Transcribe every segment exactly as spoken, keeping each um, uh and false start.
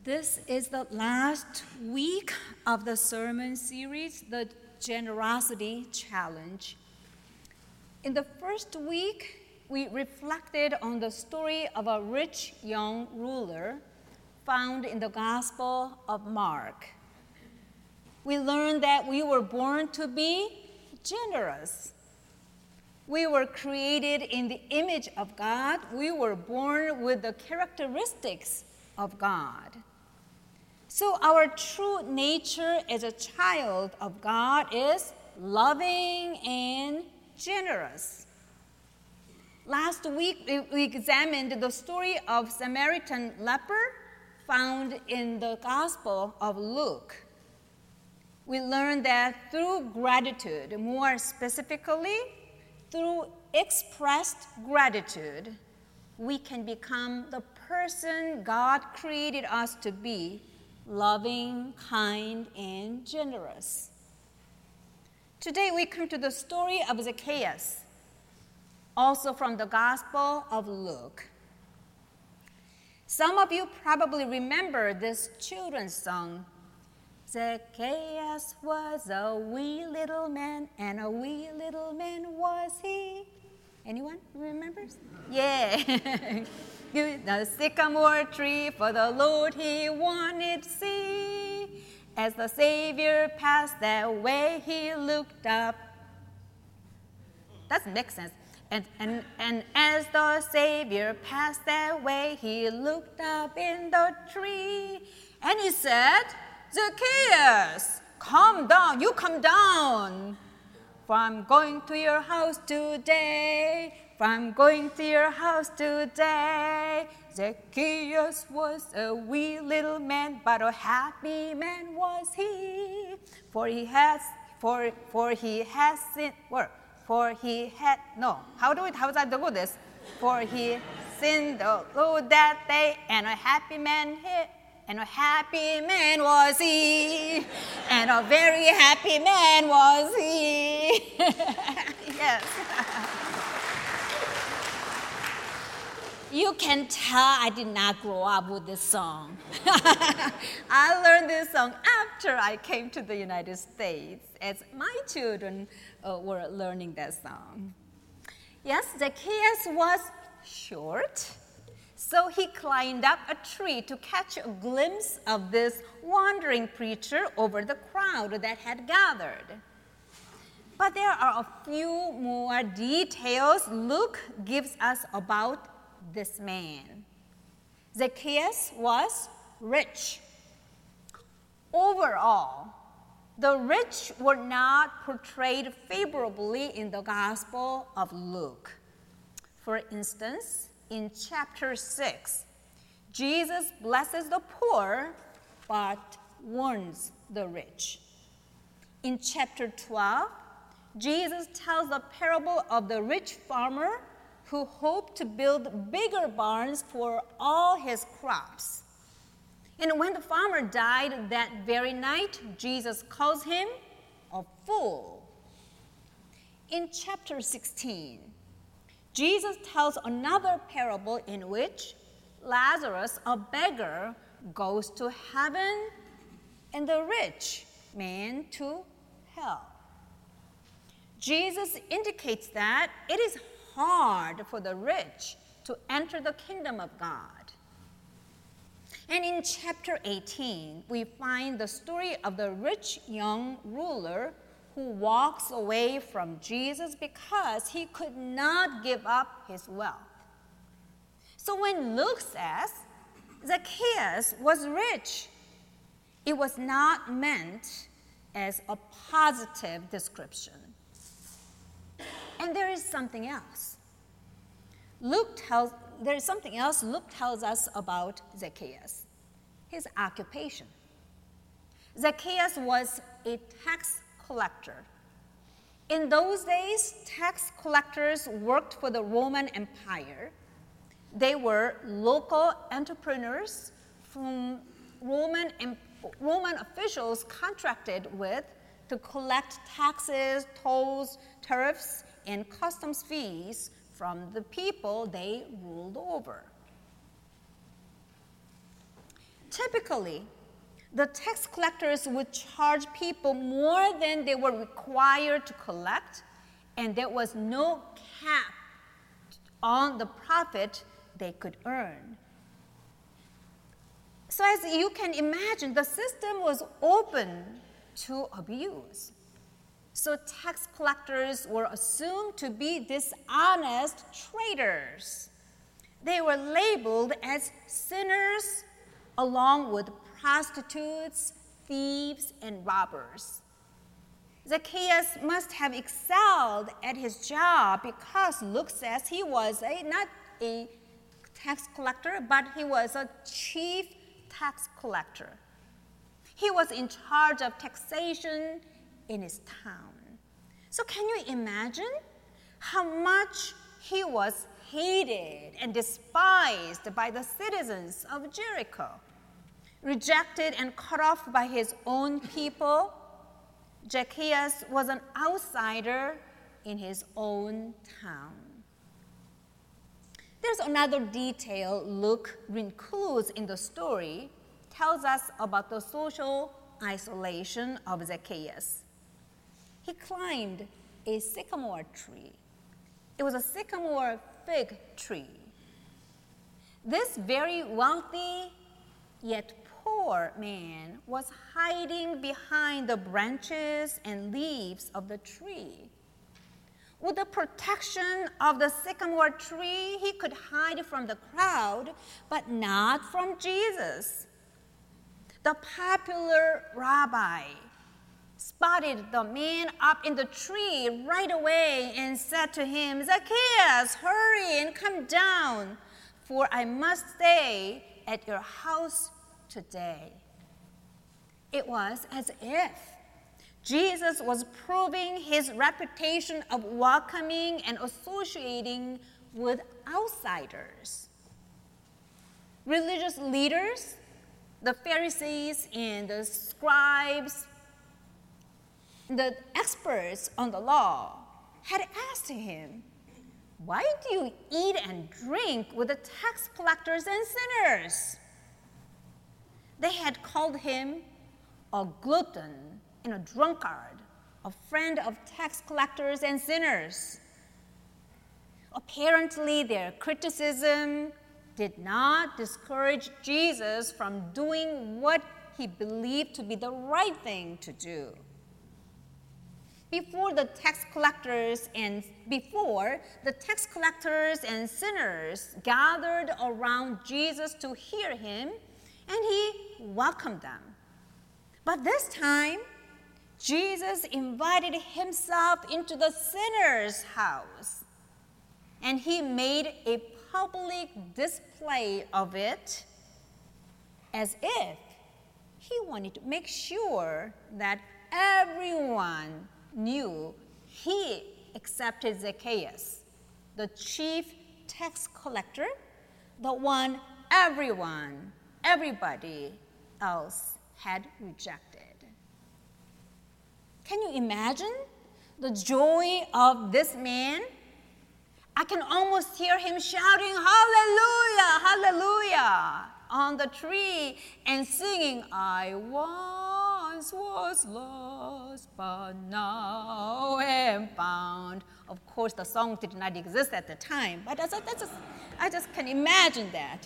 This is the last week of the sermon series, the Generosity Challenge. In the first week, we reflected on the story of a rich young ruler found in the Gospel of Mark. We learned that we were born to be generous. We were created in the image of God. We were born with the characteristics of God. So our true nature as a child of God is loving and generous. Last week, we examined the story of Samaritan leper found in the Gospel of Luke. We learned that through gratitude, more specifically, through expressed gratitude, we can become the person God created us to be, loving, kind, and generous. Today we come to the story of Zacchaeus, also from the Gospel of Luke. Some of you probably remember this children's song. Zacchaeus was a wee little man, and a wee little man was he. Anyone remembers? Yeah. The sycamore tree for the Lord he wanted to see. As the Savior passed that way, he looked up. Doesn't make sense. And, and, and as the Savior passed that way, he looked up in the tree. And he said, Zacchaeus, come down, you come down. For I'm going to your house today. For I'm going to your house today. Zacchaeus was a wee little man, but a happy man was he. For he has, for for he has sinned. For he had no. How do it? How does I do this? For he sinned the Lord that day, and a happy man hit. And a happy man was he, and a very happy man was he. Yes. You can tell I did not grow up with this song. I learned this song after I came to the United States, as my children uh, were learning that song. Yes, Zacchaeus was short. So he climbed up a tree to catch a glimpse of this wandering preacher over the crowd that had gathered. But there are a few more details Luke gives us about this man. Zacchaeus was rich. Overall, the rich were not portrayed favorably in the Gospel of Luke. For instance, in chapter six, Jesus blesses the poor, but warns the rich. In chapter twelve, Jesus tells the parable of the rich farmer who hoped to build bigger barns for all his crops. And when the farmer died that very night, Jesus calls him a fool. In chapter sixteen, Jesus tells another parable in which Lazarus, a beggar, goes to heaven and the rich man to hell. Jesus indicates that it is hard for the rich to enter the kingdom of God. And in chapter eighteen, we find the story of the rich young ruler who walks away from Jesus because he could not give up his wealth. So when Luke says Zacchaeus was rich, it was not meant as a positive description. And there is something else. Luke tells, there is something else Luke tells us about Zacchaeus, his occupation. Zacchaeus was a tax collector. In those days, tax collectors worked for the Roman Empire. They were local entrepreneurs whom Roman, Roman officials contracted with to collect taxes, tolls, tariffs, and customs fees from the people they ruled over. Typically, the tax collectors would charge people more than they were required to collect, and there was no cap on the profit they could earn. So as you can imagine, the system was open to abuse. So tax collectors were assumed to be dishonest traitors. They were labeled as sinners along with prostitutes, thieves, and robbers. Zacchaeus must have excelled at his job because Luke says he was a, not a tax collector, but he was a chief tax collector. He was in charge of taxation in his town. So can you imagine how much he was hated and despised by the citizens of Jericho? Rejected and cut off by his own people, Zacchaeus was an outsider in his own town. There's another detail Luke includes in the story, tells us about the social isolation of Zacchaeus. He climbed a sycamore tree. It was a sycamore fig tree. This very wealthy yet poor man was hiding behind the branches and leaves of the tree. With the protection of the sycamore tree, he could hide from the crowd, but not from Jesus. The popular rabbi spotted the man up in the tree right away and said to him, "Zacchaeus, hurry and come down, for I must stay at your house today." It was as if Jesus was proving his reputation of welcoming and associating with outsiders. Religious leaders, the Pharisees and the scribes, the experts on the law, had asked him, "Why do you eat and drink with the tax collectors and sinners?" They had called him a glutton and a drunkard, a friend of tax collectors and sinners. Apparently, their criticism did not discourage Jesus from doing what he believed to be the right thing to do. Before the tax collectors and before the tax collectors and sinners gathered around Jesus to hear him, and he welcomed them. But this time, Jesus invited himself into the sinner's house, and he made a public display of it as if he wanted to make sure that everyone knew he accepted Zacchaeus, the chief tax collector, the one everyone, everybody else had rejected. Can you imagine the joy of this man? I can almost hear him shouting, "Hallelujah, hallelujah," on the tree and singing, "I once was lost, but now am found." Of course, the song did not exist at the time, but that's, that's just, I just can imagine that.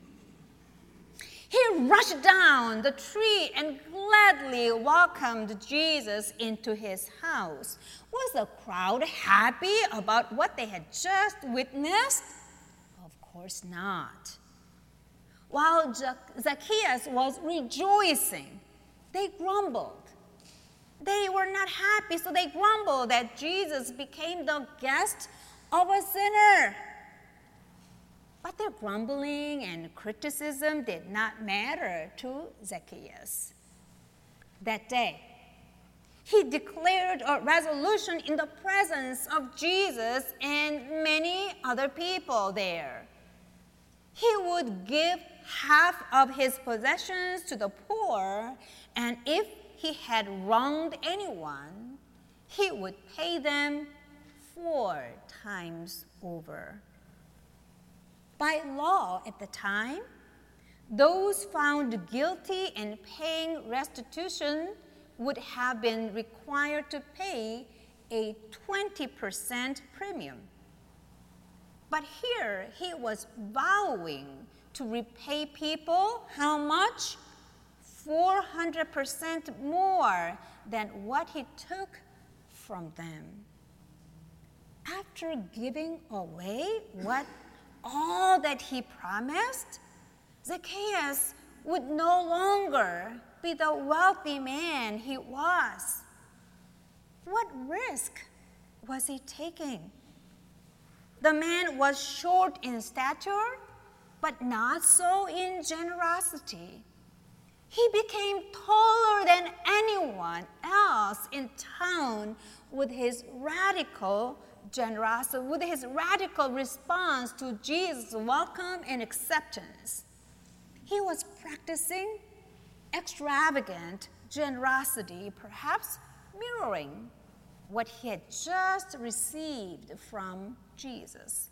He rushed down the tree and gladly welcomed Jesus into his house. Was the crowd happy about what they had just witnessed? Of course not. While Zacchaeus was rejoicing, they grumbled. They were not happy, so they grumbled that Jesus became the guest of a sinner. But their grumbling and criticism did not matter to Zacchaeus. That day, he declared a resolution in the presence of Jesus and many other people there. He would give half of his possessions to the poor, and if he had wronged anyone, he would pay them four times over. By law at the time, those found guilty and paying restitution would have been required to pay a twenty percent premium. But here he was vowing to repay people how much? four hundred percent more than what he took from them. After giving away what all that he promised, Zacchaeus would no longer be the wealthy man he was. What risk was he taking? The man was short in stature, but not so in generosity. He became taller than anyone else in town with his radical generosity, with his radical response to Jesus' welcome and acceptance. He was practicing extravagant generosity, perhaps mirroring what he had just received from Jesus.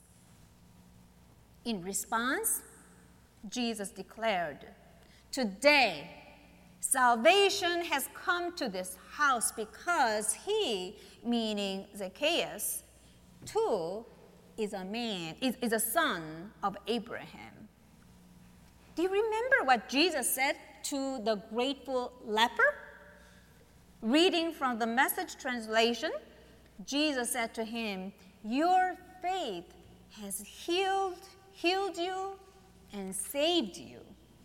In response, Jesus declared, "Today, salvation has come to this house because he," meaning Zacchaeus, "too is a man, is, is a son of Abraham." Do you remember what Jesus said to the grateful leper? Reading from the Message translation, Jesus said to him, "Your faith has healed, healed you and saved you."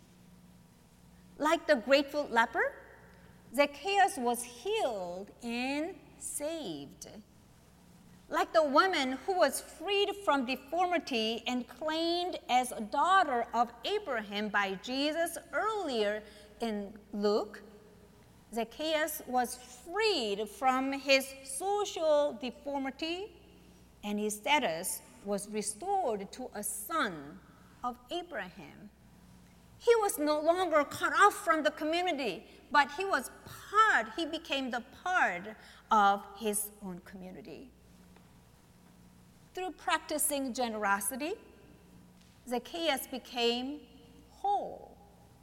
Like the grateful leper, Zacchaeus was healed and saved. Like the woman who was freed from deformity and claimed as a daughter of Abraham by Jesus earlier in Luke, Zacchaeus was freed from his social deformity, and his status was restored to a son of Abraham. He was no longer cut off from the community, but he was part, he became the part of his own community. Through practicing generosity, Zacchaeus became whole.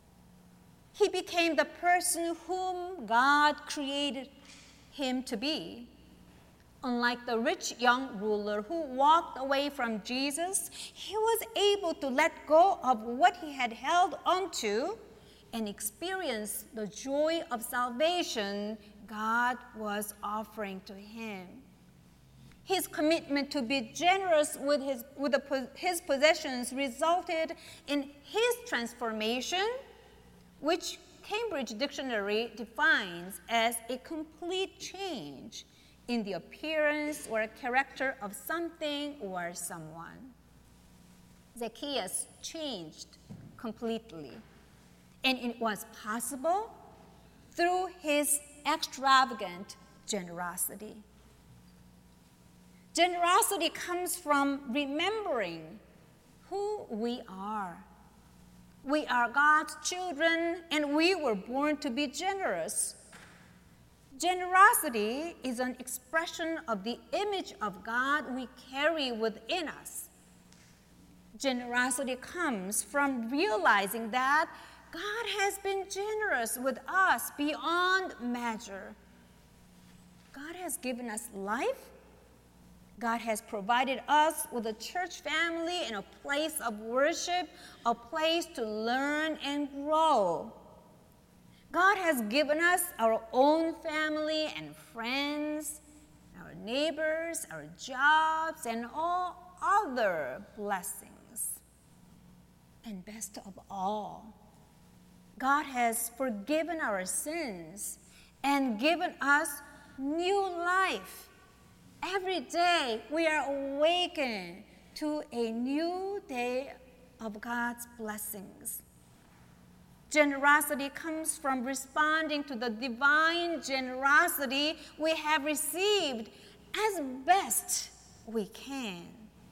He became the person whom God created him to be. Unlike the rich young ruler who walked away from Jesus, he was able to let go of what he had held onto and experience the joy of salvation God was offering to him. His commitment to be generous with his, with the, his possessions resulted in his transformation, which Cambridge Dictionary defines as a complete change in the appearance or character of something or someone. Zacchaeus changed completely, and it was possible through his extravagant generosity. Generosity comes from remembering who we are. We are God's children, and we were born to be generous. Generosity is an expression of the image of God we carry within us. Generosity comes from realizing that God has been generous with us beyond measure. God has given us life. God has provided us with a church family and a place of worship, a place to learn and grow. God has given us our own family and friends, our neighbors, our jobs, and all other blessings. And best of all, God has forgiven our sins and given us new life. Every day we are awakened to a new day of God's blessings. Generosity comes from responding to the divine generosity we have received as best we can.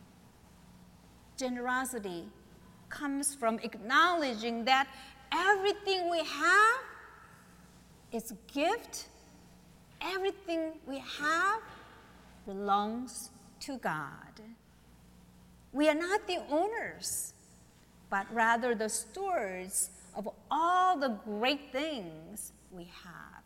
Generosity comes from acknowledging that everything we have is a gift. Everything we have belongs to God. We are not the owners. but rather the stewards of all the great things we have.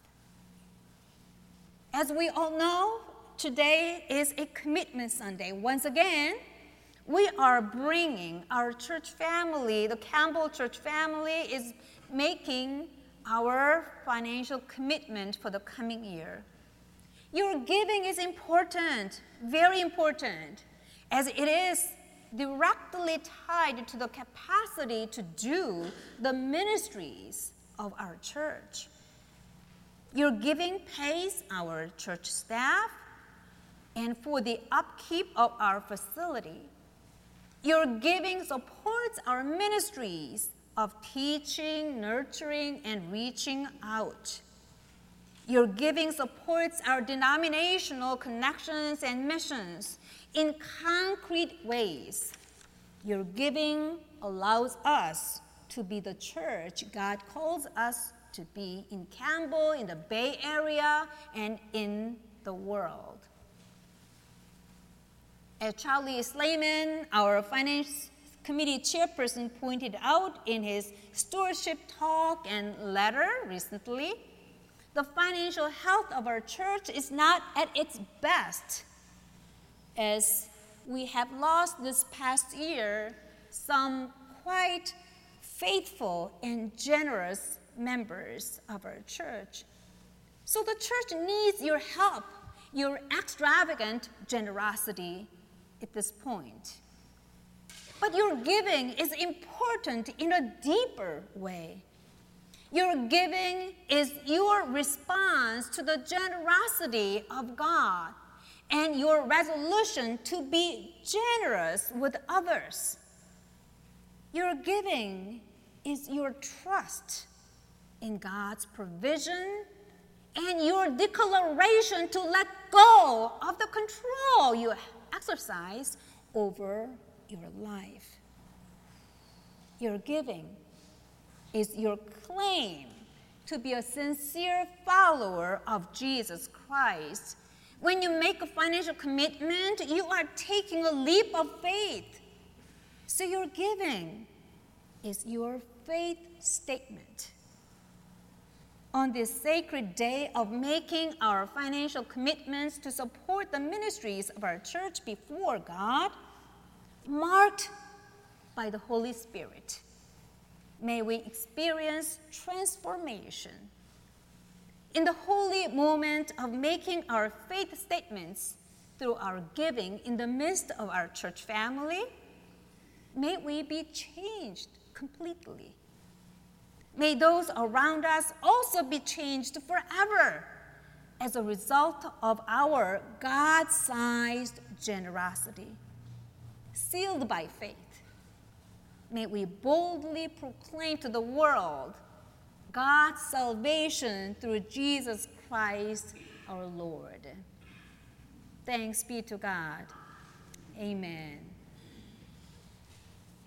As we all know, today is a commitment Sunday. Once again, we are bringing our church family, the Campbell church family is making our financial commitment for the coming year. Your giving is important, very important, as it is directly tied to the capacity to do the ministries of our church. Your giving pays our church staff and for the upkeep of our facility. Your giving supports our ministries of teaching, nurturing, and reaching out. Your giving supports our denominational connections and missions in concrete ways. Your giving allows us to be the church God calls us to be in Campbell, in the Bay Area, and in the world. As Charlie Slayman, our finance committee chairperson, pointed out in his stewardship talk and letter recently, the financial health of our church is not at its best, as we have lost this past year some quite faithful and generous members of our church. So the church needs your help, your extravagant generosity at this point. But your giving is important in a deeper way. Your giving is your response to the generosity of God and your resolution to be generous with others. Your giving is your trust in God's provision and your declaration to let go of the control you exercise over your life. Your giving is your claim to be a sincere follower of Jesus Christ. When you make a financial commitment, you are taking a leap of faith. So your giving is your faith statement. On this sacred day of making our financial commitments to support the ministries of our church before God, marked by the Holy Spirit, may we experience transformation. In the holy moment of making our faith statements through our giving in the midst of our church family, may we be changed completely. May those around us also be changed forever as a result of our God-sized generosity. Sealed by faith, may we boldly proclaim to the world God's salvation through Jesus Christ our Lord. Thanks be to God. Amen.